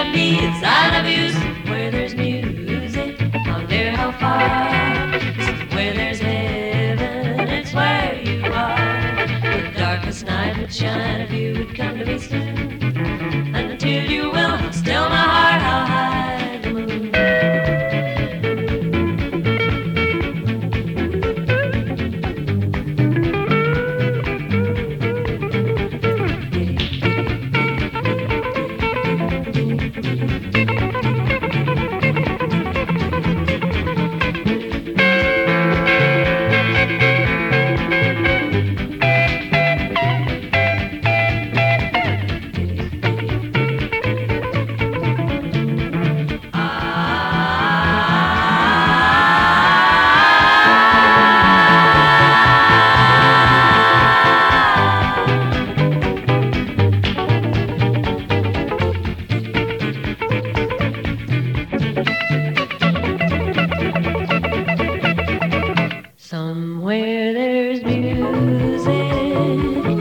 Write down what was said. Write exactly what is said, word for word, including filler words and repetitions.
can be inside of you. Somewhere there's music, wonder how far. Somewhere there's heaven, it's where you are. The darkest night would shine if you would come to me soon. And until you will, how still my heart, how high the moon. Somewhere there's music,